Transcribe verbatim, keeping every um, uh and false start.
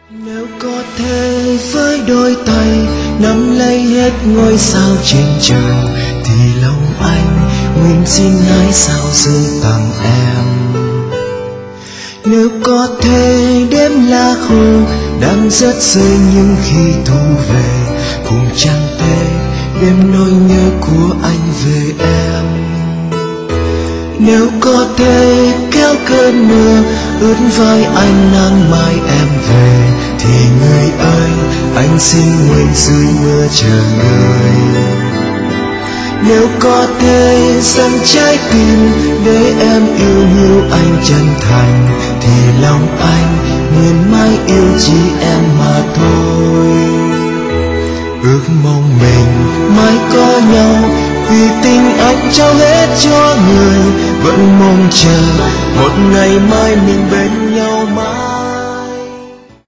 Nếu có thể với đôi tay nắm lấy hết ngôi sao trên trời, thì lòng anh nguyện xin hái sao rơi tặng em. Nếu có thể đêm lá khô đang rớt rơi nhưng khi thu về, cùng chẳng thể đêm nỗi nhớ của anh về em. Nếu có thể kéo cơn mưa ướt vai anh nắng mai em về, thì người ơi anh xin nguyện dưới mưa chờ người. Nếu có thể dâng trái tim để em yêu nhiều anh chân thành, thì lòng anh nguyện mãi yêu chỉ em mà thôi. Ước mong mình mãi có nhau, vì tình anh trao hết cho người, vẫn mong chờ một ngày mai mình bên nhau.